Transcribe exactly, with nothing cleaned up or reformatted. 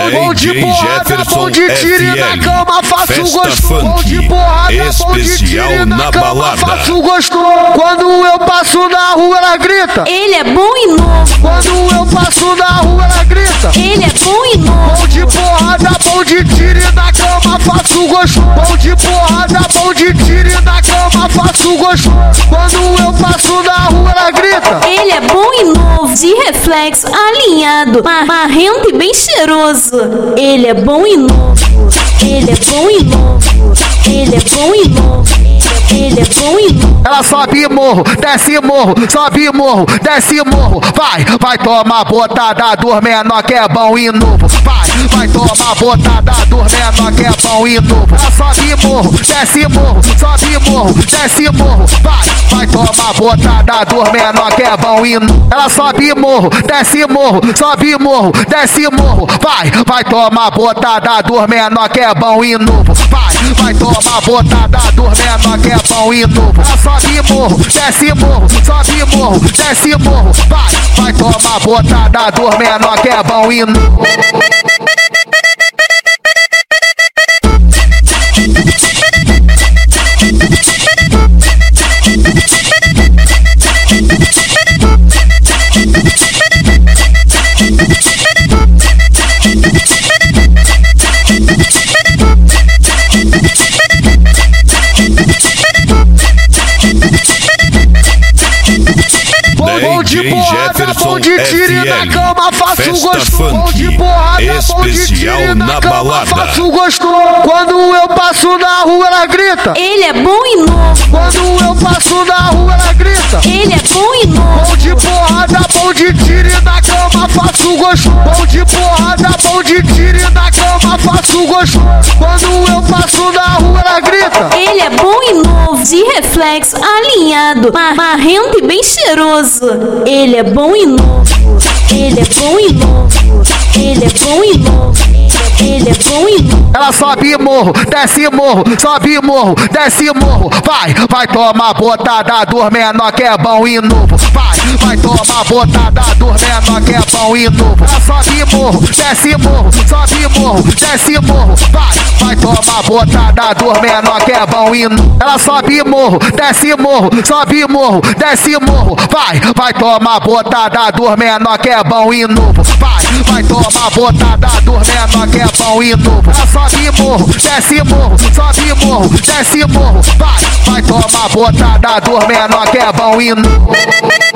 Bom de porrada, bom de tiro na cama, faço gosto. Bom de porrada, bom de tiro na cama, faço gosto. Quando eu passo na rua, ela grita. Ele é bom e novo. Quando eu passo na rua, ela grita. Ele é bom e novo. Bom de porrada, bom de tiro na cama, faço gosto. Bom de porrada, bom de tiro na cama, faço gosto. Quando eu passo na rua, ela grita. Ele é bom e novo, de reflexo, alinhado, mar marrento e bem cheiroso. Ele é bom e novo. Ele é bom e novo. Ele é bom e novo. Ele é bom e novo. Ela sobe morro, desce morro, sobe morro, desce morro. Vai, vai tomar botada dos menor que é bom e novo. Vai, vai tomar botada dos menor que é bom e novo. Ela sobe morro, desce morro, sobe morro, desce morro. Vai, vai tomar botada dos menor que é bom e novo. Ela sobe morro, desce morro, sobe morro, desce morro. Vai, vai tomar botada dos menor que é bom e novo. Vai, vai tomar botada dos menor que é bom e novo. Ela sobe morro, desce morro, sobe morro, desce morro. Vai, vai tomar botada dos menor que é bom e novo. Bom de porrada, bom de tiro na cama, faço gosto. Bom de porrada, bom de tiro na cama, faço gosto. Quando eu passo na rua, ela grita. Ele é bom e novo. Quando eu passo na rua, ela grita. Ele é bom e novo. Bom de porrada, bom de tiro na cama, faço gosto. Bom de porrada, bom de tiro na cama, faço gosto. Quando eu passo na rua, ela grita. Ele é bom e novo, de reflexo, alinhado, mar marrento e bem cheiroso. Ele é bom e novo. Ele é bom e novo. Ele é bom e novo. Ele é bom e novo. Ela sobe morro, desce morro, sobe morro, desce morro. Vai, vai tomar botada dos menor que é bom e novo. Vai, vai tomar botada dos menor que é bom e novo. Ela sobe morro, desce morro, sobe morro, desce morro. Vai, vai tomar botada dos menor que é bom e novo. Ela sobe morro, desce morro, sobe morro, desce morro. Vai, vai tomar botada dos menor que é bom e novo. Vai, vai tomar botada dos menor que é bom e novo. Ela sobe morro, desce morro, sobe morro, desce morro. Vai, vai tomar botada dos menor que é bom e novo.